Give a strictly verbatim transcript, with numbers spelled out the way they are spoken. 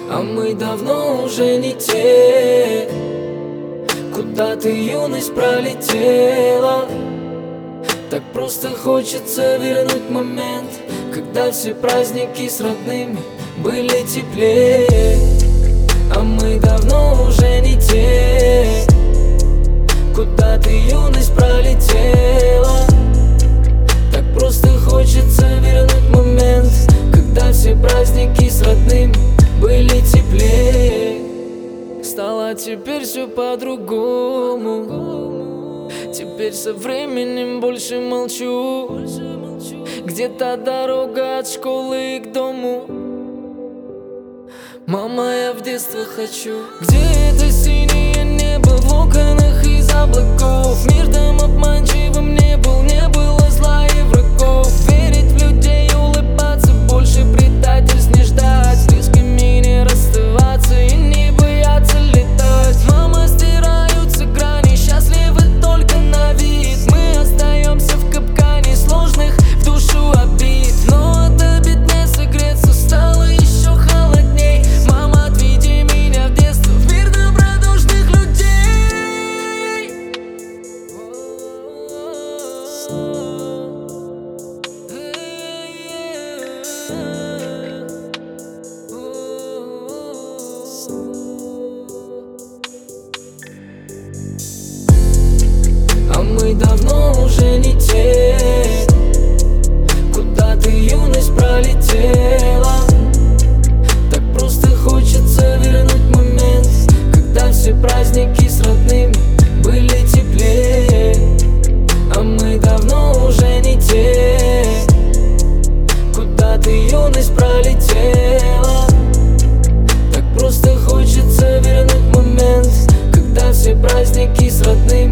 А мы давно уже не те. Куда ты, юность, пролетела? Так просто хочется вернуть момент, когда все праздники с родными были теплее. А мы давно уже не те. Куда ты, юность, пролетела? Так просто хочется вернуть момент, когда все праздники с родными были теплее. Стало теперь все по-другому. Теперь со временем больше молчу. Где-то дорога от школы к дому. Мама, я в детство хочу. Где это синее небо в окнах из облаков? Мир там обманчивым не был, не было зла и врагов. Верить в людей, улыбаться, больше предательств не ждать. С близкими не расставаться и не бояться летать. Мама, стираются грани, счастливы только на вид. Мы остаемся в капкане сложных в душу обид. Но от обид не согреться стало еще холодней. Мама, отведи меня в детство, в мир добродушных людей. А мы давно уже не те. Куда ты, юность, пролетела? Так просто хочется вернуть момент, когда все праздники с родными были теплее. А мы давно уже не те. Куда ты, юность, пролетела? Так просто хочется вернуть момент, когда все праздники с родными